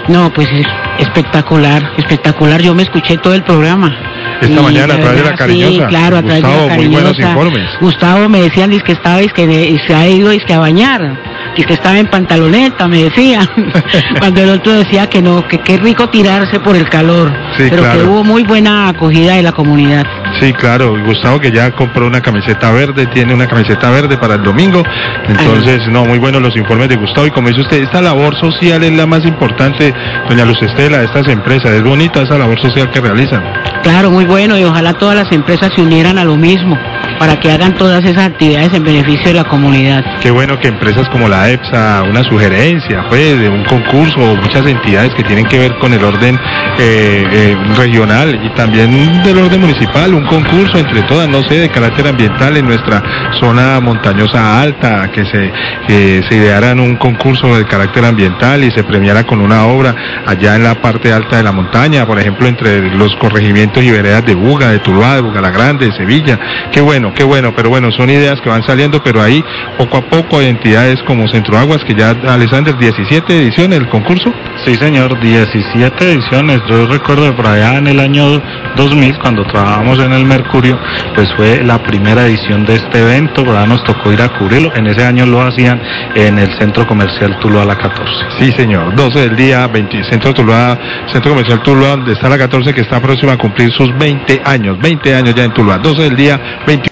No, pues es espectacular, espectacular. Yo me escuché todo el programa. Esta mañana a través de La Cariñosa. Sí, claro, a través de La Cariñosa. Muy buenos informes. Gustavo me decían que estaba, se ha ido a bañar, que estaba en pantaloneta, me decía. Cuando el otro decía que no, que qué rico tirarse por el calor. Sí, pero claro. Que hubo muy buena acogida de la comunidad. Sí, claro, Gustavo que ya compró una camiseta verde, tiene una camiseta verde para el domingo, entonces, no, muy buenos los informes de Gustavo, y como dice usted, esta labor social es la más importante, doña Luz Estela, de estas empresas, es bonita esa labor social que realizan. Claro, muy bueno, y ojalá todas las empresas se unieran a lo mismo, para que hagan todas esas actividades en beneficio de la comunidad. Qué bueno que empresas como la EPSA, una sugerencia, pues, de un concurso, o muchas entidades que tienen que ver con el orden regional y también del orden municipal, un concurso entre todas, no sé, de carácter ambiental en nuestra zona montañosa alta, que se idearan un concurso de carácter ambiental y se premiara con una obra allá en la parte alta de la montaña, por ejemplo, entre los corregimientos y veredas de Buga, de Tuluá, de Buga la Grande, de Sevilla. Qué bueno, pero bueno, son ideas que van saliendo, pero ahí poco a poco hay entidades como Centro Aguas, que ya, Alexander, 17 ediciones del concurso. Sí, señor, 17 ediciones. Yo recuerdo por allá en el año 2000, cuando trabajamos en el Mercurio, pues fue la primera edición de este evento, por allá nos tocó ir a cubrirlo. En ese año lo hacían en el Centro Comercial Tuluá La 14. Sí, señor, 12 del día, Centro Comercial Tuluá, donde está La 14, que está próxima a cumplir sus 20 años ya en Tuluá, 12 del día, 20.